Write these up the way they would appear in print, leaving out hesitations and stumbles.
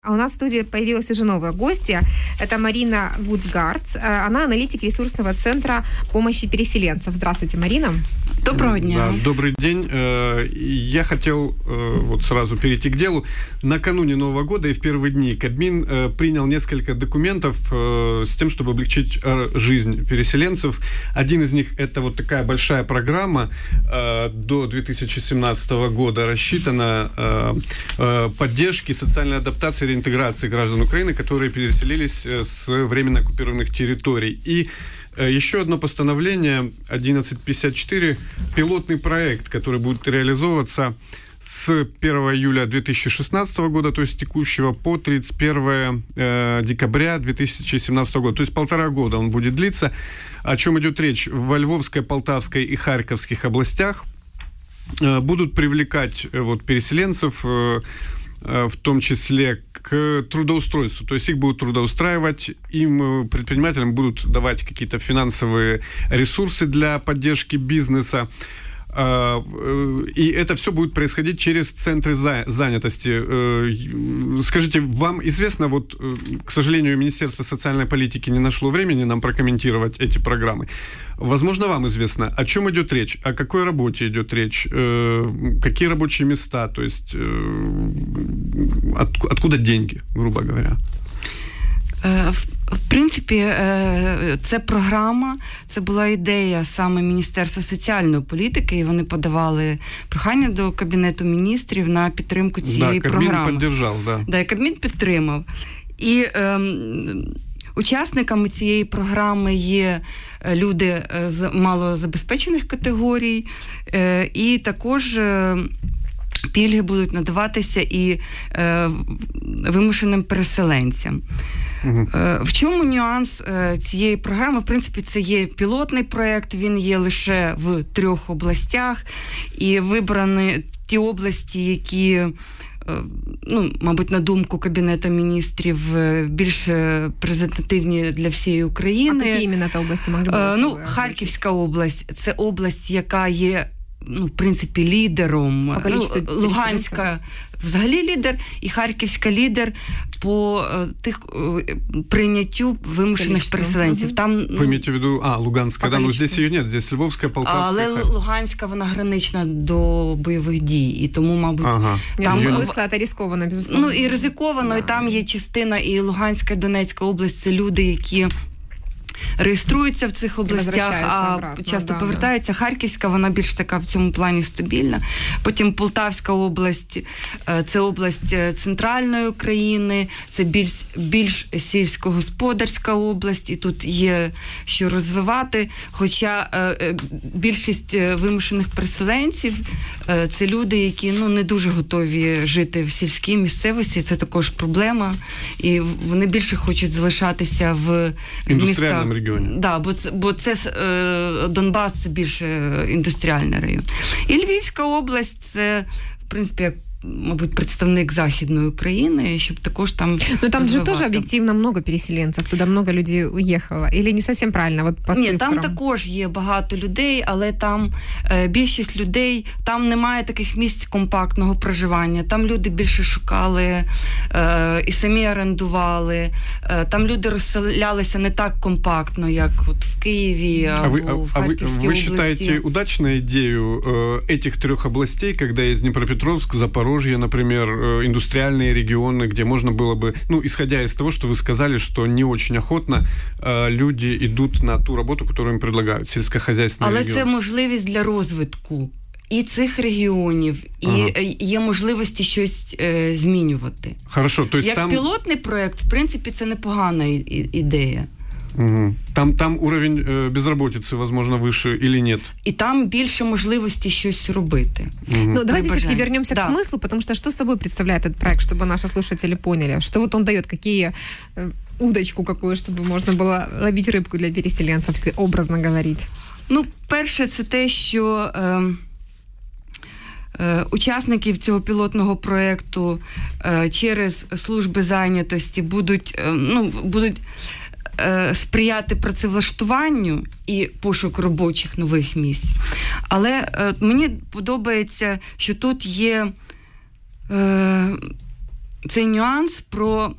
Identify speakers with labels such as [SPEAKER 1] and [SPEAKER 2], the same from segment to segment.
[SPEAKER 1] А у нас в студии появилась уже новая гостья. Это Марина Гуцгард. Она аналитик ресурсного центра помощи переселенцев. Здравствуйте, Марина.
[SPEAKER 2] Доброго дня.
[SPEAKER 3] Да, добрый день. Я хотел вот сразу перейти к делу. Накануне Нового года и в первые дни Кабмин принял несколько документов с тем, чтобы облегчить жизнь переселенцев. Один из них – это вот такая большая программа до 2017 года, рассчитана поддержки социальной адаптации и реинтеграции граждан Украины, которые переселились с временно оккупированных территорий. И еще одно постановление 1154, пилотный проект, который будет реализовываться с 1 июля 2016 года, то есть текущего, по 31 декабря 2017 года. То есть 1,5 года он будет длиться. О чем идет речь? Во Львовской, Полтавской и Харьковских областях будут привлекать переселенцев, в том числе к трудоустройству. То есть их будут трудоустраивать, им, предпринимателям, будут давать какие-то финансовые ресурсы для поддержки бизнеса. И это все будет происходить через центры занятости. Скажите, вам известно, к сожалению, Министерство социальной политики не нашло времени нам прокомментировать эти программы. Возможно, вам известно, о чем идет речь, о какой работе идет речь, какие рабочие места, то есть откуда деньги, грубо говоря.
[SPEAKER 2] В принципі, це програма, це була ідея саме Міністерства соціальної політики, і вони подавали прохання до Кабінету міністрів на підтримку цієї програми.
[SPEAKER 3] Кабмін підтримав,
[SPEAKER 2] Да, і Кабмін підтримав. І учасниками цієї програми є люди з малозабезпечених категорій, і також пільги будуть надаватися і вимушеним переселенцям. В чому нюанс цієї програми? В принципі, це є пілотний проєкт, він є лише в 3 областях, і вибрані ті області, які, мабуть, на думку Кабінету міністрів, більш презентативні для всієї України.
[SPEAKER 1] А які іменно ті області могли бути?
[SPEAKER 2] Харківська область – це область, яка є, в принципі, лідером. Луганська взагалі лідер, і Харківська лідер по прийняттю вимушених переселенців. Там,
[SPEAKER 3] ви маєте в виду, Луганська, да, здесь її нет, здесь Львовська, Полтавська.
[SPEAKER 2] Але Луганська, вона гранична до бойових дій, і тому, мабуть,
[SPEAKER 1] там смисла, це ризиковано, безусловно.
[SPEAKER 2] І ризиковано, і там є частина, і Луганська, і Донецька область, це люди, які реєструються в цих областях, а обратно, часто повертаються. Харківська, вона більш така в цьому плані стабільна. Потім Полтавська область, це область центральної України, це більш сільськогосподарська область, і тут є що розвивати. Хоча більшість вимушених переселенців – це люди, які не дуже готові жити в сільській місцевості, це також проблема, і вони більше хочуть залишатися в містах.
[SPEAKER 3] Регіоні.
[SPEAKER 2] Да, бо це Донбас – це більше індустріальний район. І Львівська область – це, в принципі, як, мабуть, представник Західної України, щоб також там
[SPEAKER 1] там же тоже объективно много переселенцев, туда много людей уехало. Или не совсем правильно, по цифрам?
[SPEAKER 2] Ні, там також є багато людей, але там більшість людей, там немає таких місць компактного проживання. Там люди більше шукали і самі орендували. Там люди розселялися не так компактно, як в Києві або в Харківській області.
[SPEAKER 3] Вы считаете удачной идею этих 3 областей, когда есть Днепропетровск, Запорожье, например, индустриальные регионы, где можно было бы, исходя из того, что вы сказали, что не очень охотно люди идут на ту работу, которую им предлагают, сельскохозяйственные регионы.
[SPEAKER 2] Але це можливість для розвитку і цих регіонів, і є можливості щось змінювати.
[SPEAKER 3] Хорошо, то есть
[SPEAKER 2] як пілотний проєкт, в принципі, це непогана ідея.
[SPEAKER 3] Угу. Там уровень безработицы, возможно, выше или нет?
[SPEAKER 2] И там больше можливости щось робити.
[SPEAKER 1] Угу. Давайте все-таки вернемся к смыслу, потому что что собой представляет этот проект, чтобы наши слушатели поняли, что он дает, какие удочку какую, чтобы можно было ловить рыбку для переселенцев, если образно говорить.
[SPEAKER 2] Перше, це те, що учасників цього пілотного проєкту через служби зайнятості будуть сприяти працевлаштуванню і пошук робочих нових місць. Але мені подобається, що тут є цей нюанс про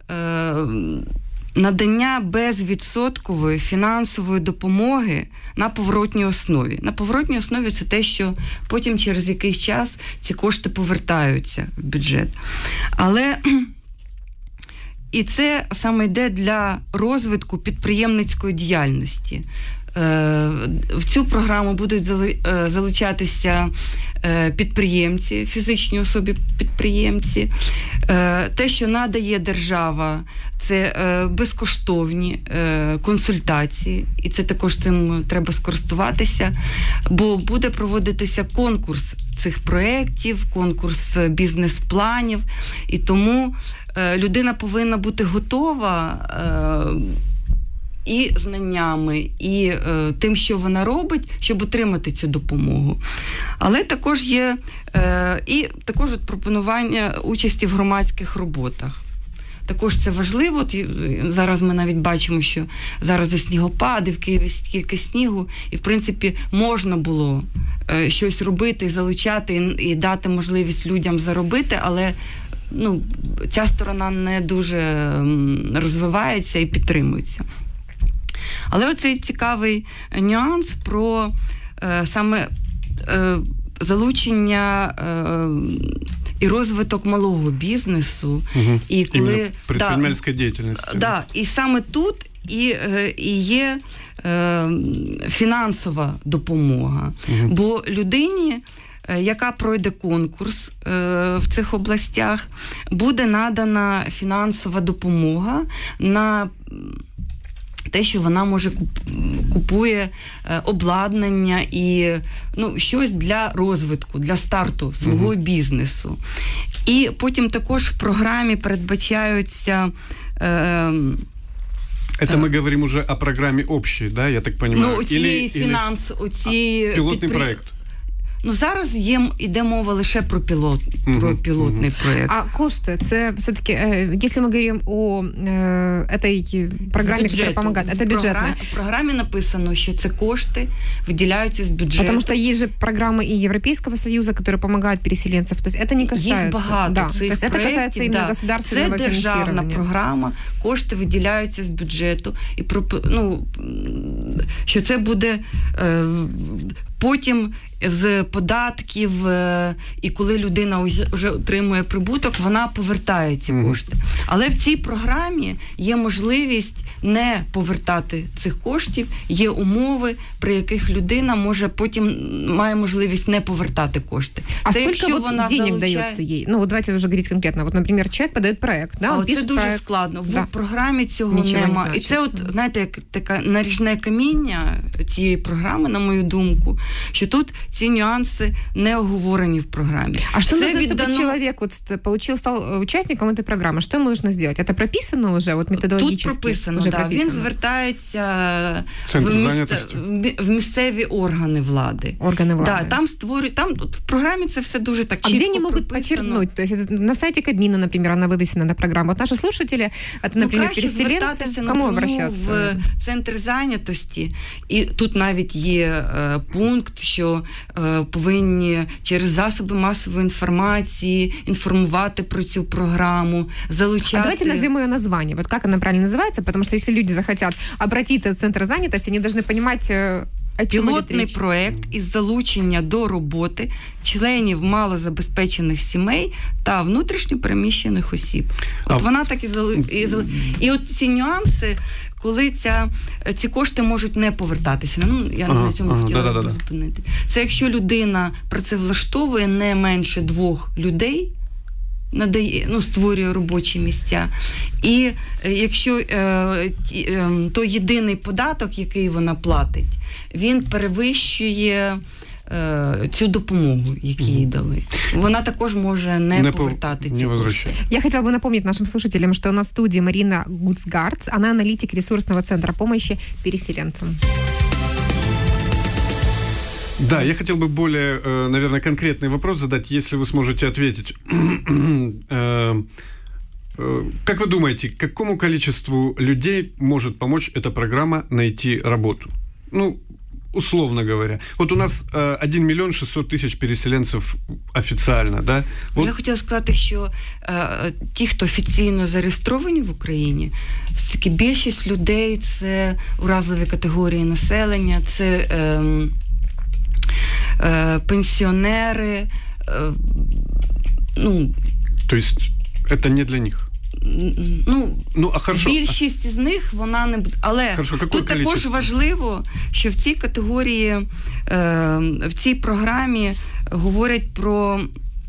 [SPEAKER 2] надання безвідсоткової фінансової допомоги на поворотній основі. На поворотній основі це те, що потім через якийсь час ці кошти повертаються в бюджет. Але і це саме йде для розвитку підприємницької діяльності. В цю програму будуть залучатися підприємці, фізичні особи-підприємці. Те, що надає держава, це безкоштовні консультації, і це також цим треба скористуватися, бо буде проводитися конкурс цих проєктів, конкурс бізнес-планів, і тому людина повинна бути готова і знаннями, і тим, що вона робить, щоб отримати цю допомогу. Але також є і також пропонування участі в громадських роботах. Також це важливо. Зараз ми навіть бачимо, що зараз і снігопади, в Києві стільки снігу, і, в принципі, можна було щось робити, залучати і дати можливість людям заробити, але ця сторона не дуже розвивається і підтримується. Але оцей цікавий нюанс про саме залучення і розвиток малого бізнесу.
[SPEAKER 3] Угу.
[SPEAKER 2] І коли
[SPEAKER 3] предпринимательської діяльності.
[SPEAKER 2] Да, і саме тут і є фінансова допомога. Угу. Бо людині, яка пройде конкурс в цих областях, буде надана фінансова допомога на те, що вона може купує обладнання і щось для розвитку, для старту свого бізнесу. І потім також в програмі передбачаються...
[SPEAKER 3] Это мы говорим уже о программе общей, да, я так понимаю? Пилотный проект.
[SPEAKER 2] Зараз йде мова лише про пілотний проєкт.
[SPEAKER 1] А кошти, це все-таки, якщо ми говоримо о этой програмі, яка допомагає, це бюджетна.
[SPEAKER 2] В програмі написано, що це кошти виділяються з бюджету.
[SPEAKER 1] Потому что есть же программы и Европейского Союза, которые помогают переселенцам. То есть это не касается...
[SPEAKER 2] Їх багато цих проєктів.
[SPEAKER 1] Это касается именно государственного финансирования.
[SPEAKER 2] Це державна програма, кошти виділяються з бюджету. І що це буде потім з податків, і коли людина вже отримує прибуток, вона повертає ці кошти. Але в цій програмі є можливість не повертати цих коштів, є умови, при яких людина має можливість не повертати кошти.
[SPEAKER 1] А це сколько денег дається їй? Давайте вже говорити конкретно. Наприклад, человек подає проект, да?
[SPEAKER 2] Це дуже складно. В програмі цього немає. І це знаєте, як таке наріжне каміння цієї програми, на мою думку, що тут ці нюанси не оговорені в програмі.
[SPEAKER 1] А что нужно, чтобы человек стал участником этой программы? Что ему нужно сделать? Это прописано уже методологически?
[SPEAKER 2] Тут прописано, так. Він звертається в місцеві органи влади.
[SPEAKER 1] Органи влади.
[SPEAKER 2] Да, там в програмі це все дуже так чітко прописано.
[SPEAKER 1] А где они могут подчеркнуть? То есть на сайте Кабмина, например, она вывесена на программу. Вот наши слушатели, это, например, переселенцы, кому обращаться?
[SPEAKER 2] В центр зайнятості. І тут навіть є пункт, що повинні через засоби масової інформації інформувати про цю програму, залучати...
[SPEAKER 1] А давайте назовем ее название. Вот как она правильно называется? Потому что если люди захотят обратиться в центр занятости, они должны понимать, о чем
[SPEAKER 2] пілотний проєкт із залучення до роботи членів малозабезпечених сімей та внутрішньо переміщених осіб. Вона так і от ці нюанси, коли ці кошти можуть не повертатися. Я на цьому хотіла зупинити. Це якщо людина працевлаштовує не менше 2 людей, створює робочі місця. І якщо то єдиний податок, який вона платить, він перевищує цю допомогу, яку їй дали. Вона також може не повертати ці кошти.
[SPEAKER 1] Я хотела бы напомнить нашим слушателям, что у нас в студии Марина Гуцгарц, она аналитик ресурсного центра помощи переселенцам.
[SPEAKER 3] Да, я хотел бы более, наверное, конкретный вопрос задать, если вы сможете ответить. Как вы думаете, какому количеству людей может помочь эта программа найти работу? условно говоря. Вот у нас 1 миллион 600 тысяч переселенцев офіційно, да?
[SPEAKER 2] Вот. Я хотіла сказати, що ті, хто офіційно зареєстровані в Україні, все-таки більшість людей – це уразливі категорії населення, це пенсіонери,
[SPEAKER 3] То есть это не для них?
[SPEAKER 2] Більшість з них, вона не... Але
[SPEAKER 3] хорошо,
[SPEAKER 2] тут також важливо, що в цій категорії, в цій програмі говорять про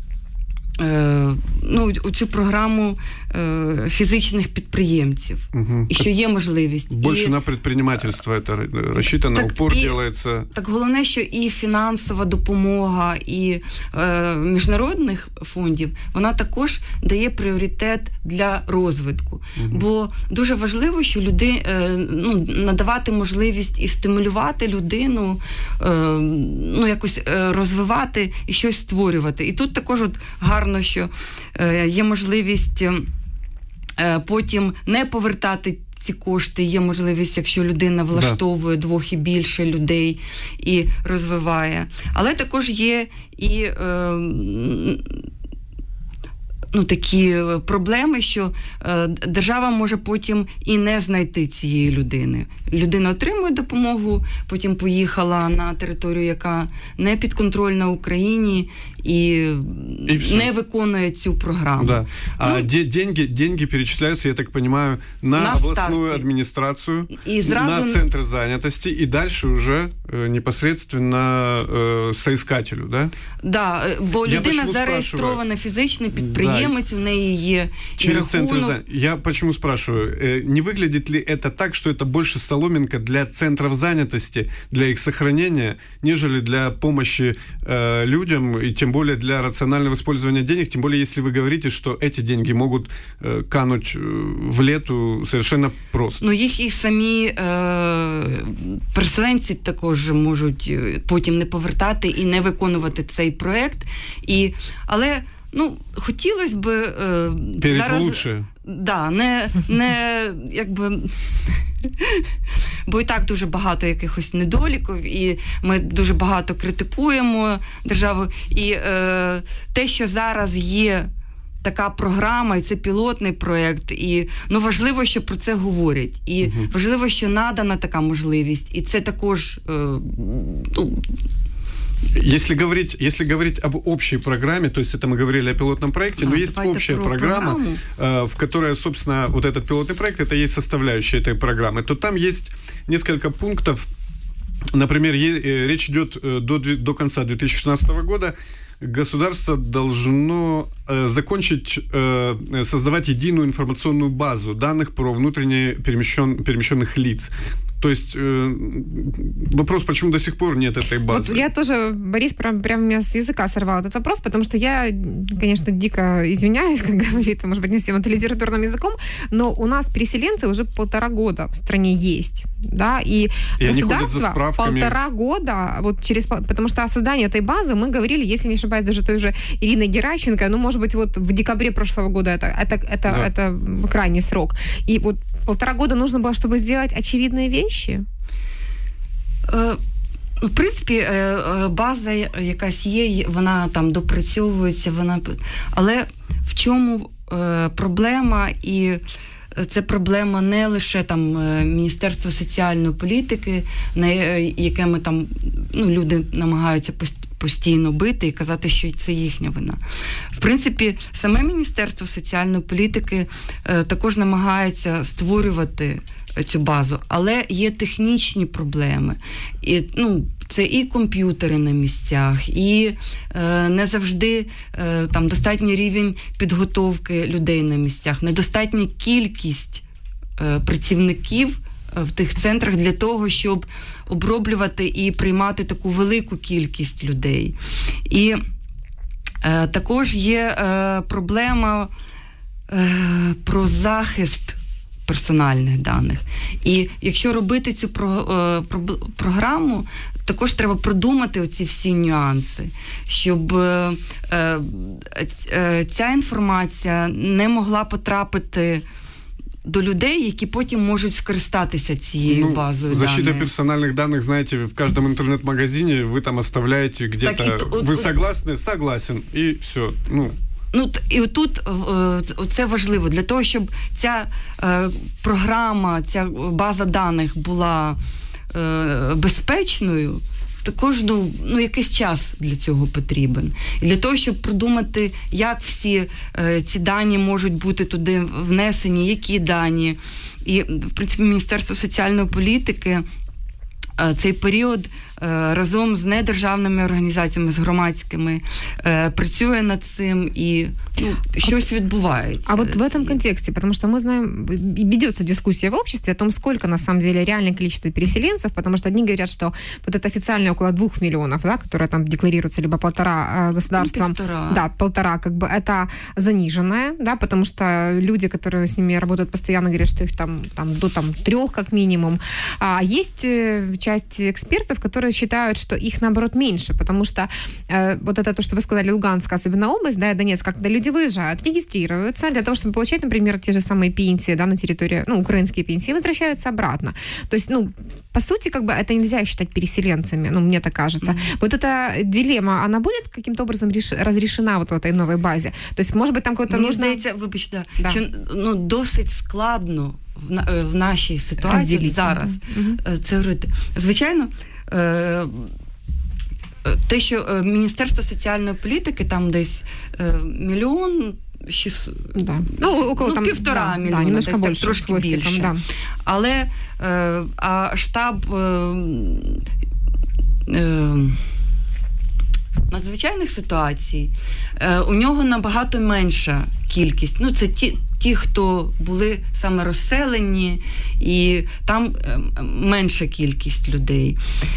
[SPEAKER 2] цю програму фізичних підприємців.
[SPEAKER 3] Угу.
[SPEAKER 2] І що є можливість.
[SPEAKER 3] Більше на підприємництво це розчитано, упор робиться.
[SPEAKER 2] Так головне, що і фінансова допомога, і міжнародних фондів, вона також дає пріоритет для розвитку. Угу. Бо дуже важливо, що надавати можливість і стимулювати людину, якось розвивати і щось створювати. І тут також гарно, що є можливість потім не повертати ці кошти, є можливість, якщо людина влаштовує 2 і більше людей і розвиває. Але також є і такі проблеми, що держава може потім і не знайти цієї людини. Людина отримує допомогу, потім поїхала на територію, яка не підконтрольна Україні, і не виконує цю програму.
[SPEAKER 3] Да. А деньги перечисляются, я так понимаю, на областную старте. Администрацию, на центр занятости, и дальше уже непосредственно соискателю, да?
[SPEAKER 2] Да, бо людина зареєстрована, фізичний підприємець, в неї є і рахунок.
[SPEAKER 3] Я почему спрашиваю, не выглядит ли это так, что это больше соломинка для центров занятости, для их сохранения, нежели для помощи людям, и тем более для рационального использования денег, тем более если вы говорите, что эти деньги могут кануть в лету совершенно просто.
[SPEAKER 2] Їх і самі переселенці також можуть потім не повертати і не виконувати цей проект. Але хотілося б
[SPEAKER 3] зараз... лучше.
[SPEAKER 2] Да, не якби... Бо і так дуже багато якихось недоліків, і ми дуже багато критикуємо державу. І те, що зараз є така програма, і це пілотний проєкт, і важливо, що про це говорять. І важливо, що надана така можливість. І це також...
[SPEAKER 3] Если говорить об общей программе, то есть это мы говорили о пилотном проекте, но есть общая программа, в которой, собственно, вот этот пилотный проект, это есть составляющая этой программы, то там есть несколько пунктов. Например, речь идет до конца 2016 года, государство должно закончить создавать единую информационную базу данных про внутренне перемещенных лиц. То есть вопрос, почему до сих пор нет этой базы?
[SPEAKER 1] Вот я тоже, Борис, прям меня с языка сорвал этот вопрос, потому что я, конечно, дико извиняюсь, как говорится, может быть, не всем это литературным языком, но у нас переселенцы уже 1,5 года в стране есть, да, и государство 1,5 года, потому что о создании этой базы мы говорили, если не ошибаюсь, даже той же Ириной Геращенко, может быть, вот в декабре прошлого года это крайний срок. И вот 1,5 года нужно было, чтобы сделать очевидные вещи?
[SPEAKER 2] В принципі, база якась є, вона там допрацьовується, але в чому проблема? І це проблема не лише там Міністерства соціальної політики, на яке ми там люди намагаються постійно бити і казати, що це їхня вина. В принципі, саме Міністерство соціальної політики також намагається створювати цю базу, але є технічні проблеми. І, це і комп'ютери на місцях, і не завжди там достатній рівень підготовки людей на місцях, недостатня кількість працівників в тих центрах для того, щоб оброблювати і приймати таку велику кількість людей. І також є проблема про захист персональних даних. І якщо робити цю програму, також треба продумати оці всі нюанси, щоб ця інформація не могла потрапити до людей, які потім можуть скористатися цією базою даних.
[SPEAKER 3] Защита персональных данных, знаете, в каждом интернет-магазине вы там оставляете где-то... Вы согласны? Согласен. И все.
[SPEAKER 2] І тут це важливо. Для того, щоб ця програма, ця база даних була безпечною, також якийсь час для цього потрібен. І для того, щоб продумати, як всі ці дані можуть бути туди внесені, які дані. І, в принципі, Міністерство соціальної політики цей період разом з недержавними організаціями, з громадськими, працює над цим, и щось відбувається.
[SPEAKER 1] А вот в этом контексте, потому что мы знаем, ведется дискуссия в обществе о том, сколько на самом деле реальное количество переселенцев, потому что одни говорят, что вот это официально около 2 миллионов, да, которые там декларируются, либо 1,5 государством.
[SPEAKER 2] 1,5.
[SPEAKER 1] Да, 1,5, как бы это заниженное, да, потому что люди, которые с ними работают постоянно, говорят, что их там до 3 как минимум. А есть часть экспертов, которые считают, что их, наоборот, меньше, потому что вот это то, что вы сказали, Луганская, особенно область, да, Донецк, когда люди выезжают, регистрируются для того, чтобы получать, например, те же самые пенсии, да, на территории, украинские пенсии, возвращаются обратно. То есть, по сути, как бы это нельзя считать переселенцами, мне так кажется. Вот эта дилемма, она будет каким-то образом разрешена вот в этой новой базе? То есть, может быть, там какое-то нужно...
[SPEAKER 2] Мені здається, вибачте, що досить складно в нашій ситуації зараз це говорити. Звичайно, те, що Міністерство соціальної політики, там десь 1 мільйон 600...
[SPEAKER 1] Да. Около там
[SPEAKER 2] 1,5 мільйона,
[SPEAKER 1] немножко
[SPEAKER 2] десь
[SPEAKER 1] більше,
[SPEAKER 2] трошки більше.
[SPEAKER 1] Да.
[SPEAKER 2] Але штаб надзвичайних ситуацій, у нього набагато менша кількість. Це ті, хто були саме розселені, і там менша кількість людей.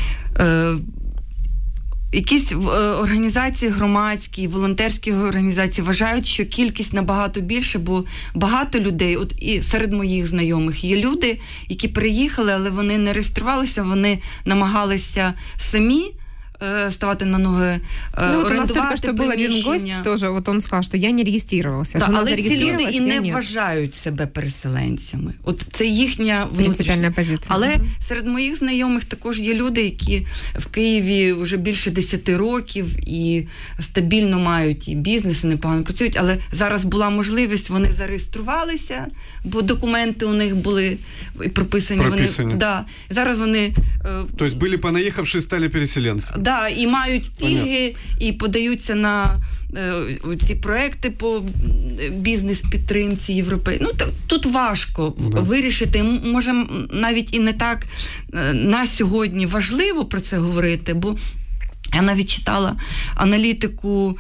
[SPEAKER 2] Якісь організації громадські, волонтерські організації вважають, що кількість набагато більше, бо багато людей, і серед моїх знайомих є люди, які приїхали, але вони не реєструвалися, вони намагалися самі ставати на ноги,
[SPEAKER 1] у нас только что был один гость тоже, он сказал, что я не регистрировался.
[SPEAKER 2] Да, але ці люди і не вважають себе переселенцями. Це їхня внутрішня
[SPEAKER 1] позиція.
[SPEAKER 2] Але серед моїх знайомих також є люди, які в Києві вже більше 10 років і стабільно мають і бізнес, і непогано працюють, але зараз була можливість, вони зареєструвалися, бо документи у них були прописані. Да. Зараз вони...
[SPEAKER 3] Тобто були понаїхавши, стали переселенцями.
[SPEAKER 2] Да, і мають пільги, і подаються на ці проекти по бізнес-підтримці європейській. Тут важко вирішити. Може, навіть і не так на сьогодні важливо про це говорити, бо я навіть читала аналітику,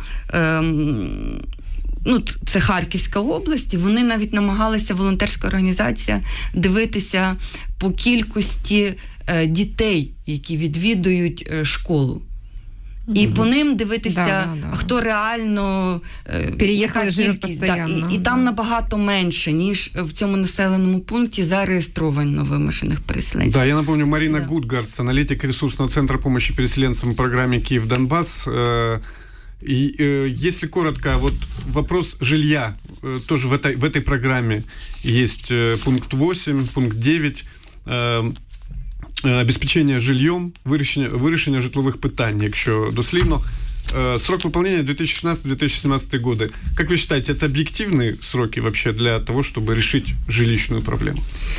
[SPEAKER 2] це Харківська область, і вони навіть намагалися, волонтерська організація, дивитися по кількості дітей, які відвідують школу. І по ним дивитися, хто реально
[SPEAKER 1] переїхали, живуть постійно.
[SPEAKER 2] І там набагато менше, ніж в цьому населеному пункті зареєстровано вимушених переселенців.
[SPEAKER 3] Да, я напомню, Марина Гудгарц, аналитик ресурсного центра помощи переселенцам в программе «Киев-Донбасс». И если коротко, вот вопрос жилья, тоже в этой программе есть пункт 8, пункт 9, обеспечення жильем, вирішення житлових питань, якщо дослівно. Срок выполнения 2016-2017 годы. Как вы считаете, это объективные сроки вообще для того, чтобы решить жилищную проблему?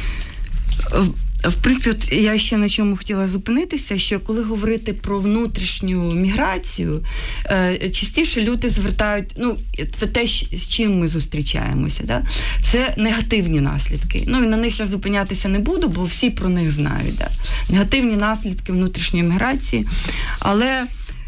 [SPEAKER 2] В принципі, я ще на чому хотіла зупинитися, що коли говорити про внутрішню міграцію, частіше люди звертають, це те, з чим ми зустрічаємося, да? Це негативні наслідки. І на них я зупинятися не буду, бо всі про них знають. Да? Негативні наслідки внутрішньої міграції, але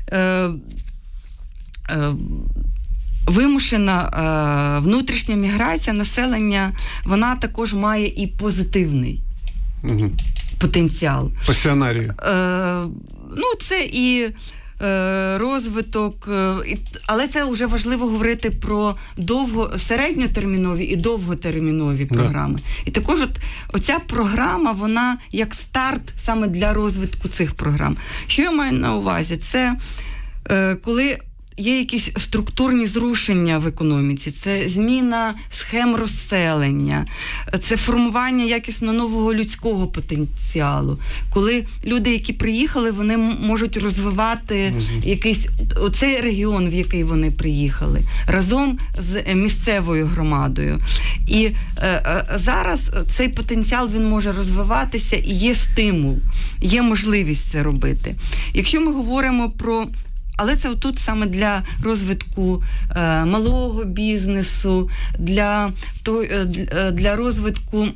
[SPEAKER 2] вимушена внутрішня міграція населення, вона також має і позитивний потенціал.
[SPEAKER 3] Пасіонарії.
[SPEAKER 2] Це і розвиток, але це вже важливо говорити про середньотермінові і довготермінові програми. І також оця програма, вона як старт саме для розвитку цих програм. Що я маю на увазі? Це коли є якісь структурні зрушення в економіці, це зміна схем розселення, це формування якісно нового людського потенціалу. Коли люди, які приїхали, вони можуть розвивати якийсь оцей регіон, в який вони приїхали, разом з місцевою громадою. І зараз цей потенціал, він може розвиватися, і є стимул, є можливість це робити. Якщо ми говоримо про... Але це тут саме для розвитку малого бізнесу, для розвитку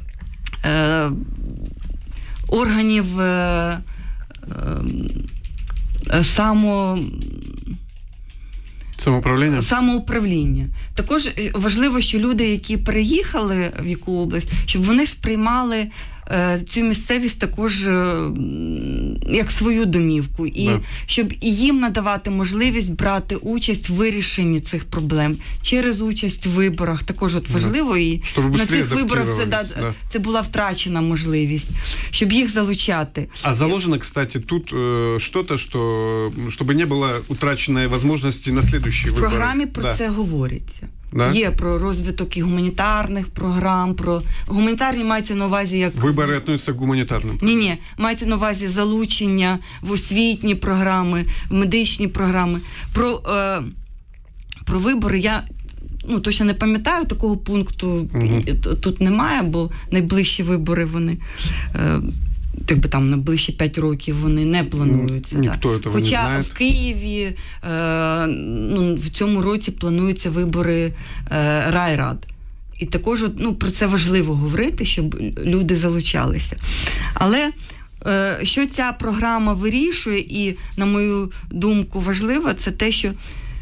[SPEAKER 2] органів самоуправління. Також важливо, що люди, які переїхали в яку область, щоб вони сприймали цю місцевість також як свою домівку. І щоб і їм надавати можливість брати участь в вирішенні цих проблем через участь в виборах. Також важливо. І на цих виборах це була втрачена можливість, щоб їх залучати.
[SPEAKER 3] А заложено, кстати, тут что-то, чтобы не было утраченной возможности на следующие выборы.
[SPEAKER 2] В програмі про це говориться.
[SPEAKER 3] Да?
[SPEAKER 2] Є про розвиток і гуманітарних програм, про гуманітарні мається на увазі як...
[SPEAKER 3] Вибори відносяться к гуманітарним?
[SPEAKER 2] Ні, мається на увазі залучення в освітні програми, в медичні програми. Про вибори я точно не пам'ятаю, такого пункту тут немає, бо найближчі вибори вони... там на ближчі 5 років вони не плануються. Хоча в Києві в цьому році плануються вибори райрад. І також про це важливо говорити, щоб люди залучалися. Але що ця програма вирішує, і, на мою думку, важливо, це те, що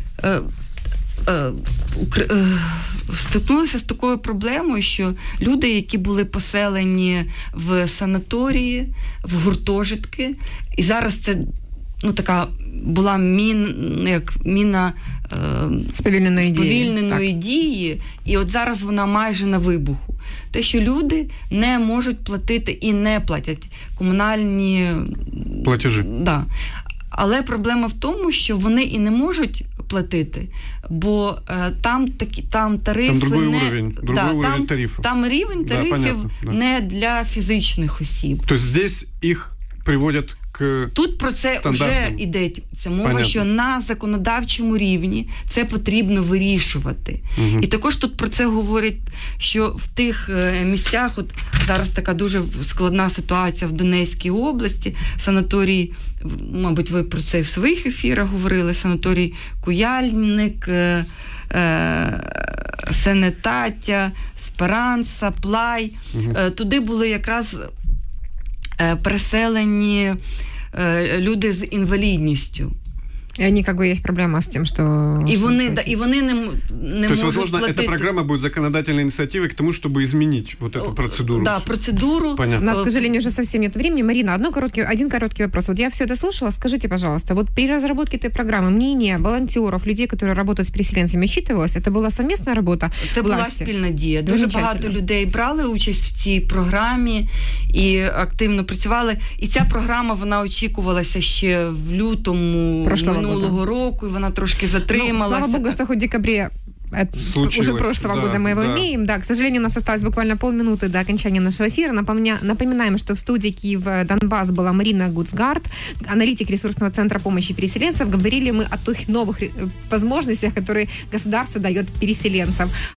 [SPEAKER 2] стикнулися з такою проблемою, що люди, які були поселені в санаторії, в гуртожитки, і зараз це така була міна сповільненої дії, і от зараз вона майже на вибуху. Те, що люди не можуть платити і не платять комунальні
[SPEAKER 3] платежі.
[SPEAKER 2] Да. Але проблема в тому, що вони і не можуть платити, бо там тарифи...
[SPEAKER 3] Там другий уровень тарифів.
[SPEAKER 2] Там рівень тарифів не для фізичних осіб.
[SPEAKER 3] Тобто здесь їх приводять к...
[SPEAKER 2] Тут про це вже йдеться мова, що на законодавчому рівні це потрібно вирішувати. І також тут про це говорять, що в тих місцях, от зараз така дуже складна ситуація в Донецькій області, санаторій, мабуть, ви про це в своїх ефірах говорили, санаторій Куяльник, Сенетаття, Спаранса, Плай. Туди були якраз переселені люди з інвалідністю.
[SPEAKER 1] И они есть проблема с тем, что...
[SPEAKER 2] И вони не
[SPEAKER 3] То есть, возможно,
[SPEAKER 2] платити.
[SPEAKER 3] эта программа будет законодательной инициативой к тому, чтобы изменить вот эту процедуру.
[SPEAKER 2] Да, процедуру.
[SPEAKER 3] Понятно.
[SPEAKER 1] У нас, к сожалению, уже совсем нет времени. Марина, один короткий вопрос. Вот я все это слушала. Скажите, пожалуйста, вот при разработке этой программы мнение волонтеров, людей, которые работают с переселенцами, учитывалось? Это была совместная работа
[SPEAKER 2] Це була спільна дія. Дуже багато людей брали участь в цій програмі і активно працювали. І ця програма, вона очікувалася ще в лютому минулого року, і вона трошки затрималася.
[SPEAKER 1] Слава Богу, что хоть в декабре уже прошлого года мы его имеем. Да, к сожалению, у нас осталось буквально полминуты до окончания нашего эфира. Напоминаем, что в студии Киев-Донбасс была Марина Гуцгард, аналитик ресурсного центра помощи переселенцам. Говорили мы о тех новых возможностях, которые государство дает переселенцам.